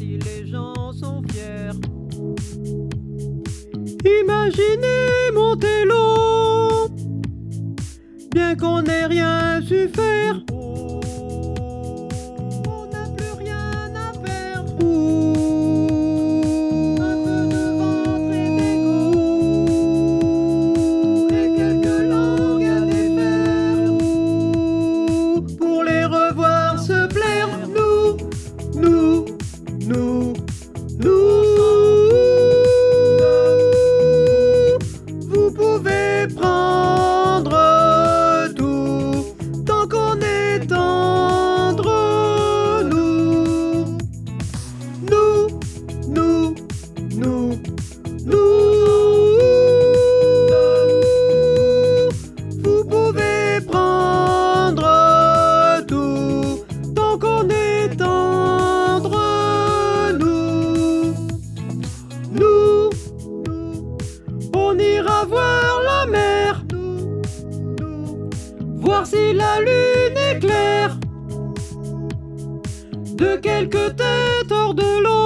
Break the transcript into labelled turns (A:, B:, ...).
A: si les gens sont fiers.
B: Imaginez monter l'eau, bien qu'on n'ait rien su faire.
A: Oh, on n'a plus rien à perdre. Un peu de ventre et d'ego, et quelques langues à défaire.
B: Pour les revoir se plaire, nous. Vous pouvez prendre tout, tant qu'on est tendre. Nous. Vous pouvez prendre tout, tant qu'on est tendre. Nous. On ira voir la mer, voir si la lune est claire. De quelques têtes hors de l'eau.